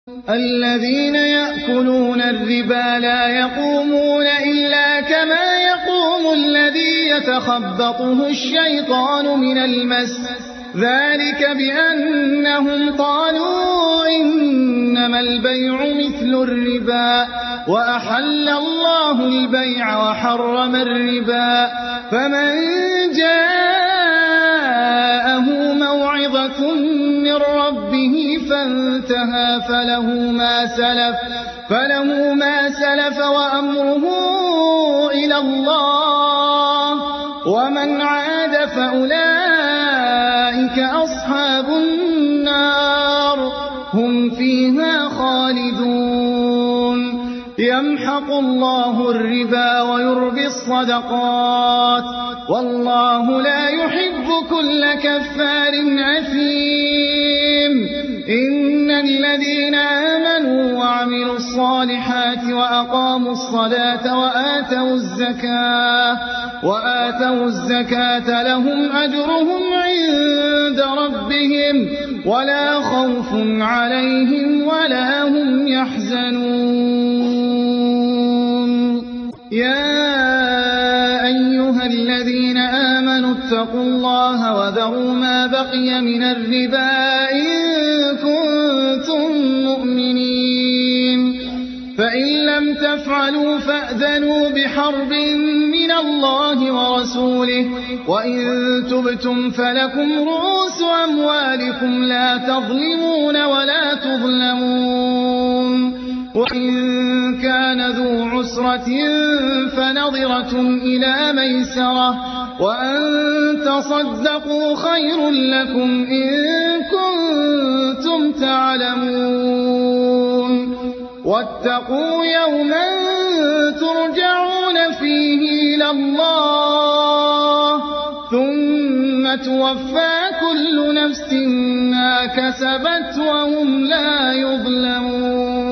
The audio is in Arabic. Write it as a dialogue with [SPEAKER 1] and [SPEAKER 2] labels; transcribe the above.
[SPEAKER 1] الذين يأكلون الربا لا يقومون إلا كما يقوم الذي يتخبطه الشيطان من المس، ذلك بأنهم قالوا إنما البيع مثل الربا وأحل الله البيع وحرم الربا، فمن جاءه موعظة من ربه فانتهى فله ما سلف وأمره إلى الله، ومن عاد فأولئك أصحاب النار هم فيها خالدون. يمحق الله الربا ويربي الصدقات والله لا يحب كل كفار أثيم. إن الذين آمنوا وعملوا الصالحات وأقاموا الصلاة وآتوا الزكاة لهم أجرهم عند ربهم ولا خوف عليهم ولا هم يحزنون. يا أيها الذين آمنوا اتقوا الله وذروا ما بقي من الربا إن كنتم مؤمنين، فإن لم تفعلوا فأذنوا بحرب من الله ورسوله، وإن تبتم فلكم رؤوس أموالكم لا تظلمون ولا تظلمون. وإن كان ذو عسرة فنظرة إلى ميسرة وأن تصدقوا خير لكم إن كنتم تعلمون. واتقوا يوما ترجعون فيه إلى الله ثم توفى كل نفس ما كسبت وهم لا يظلمون.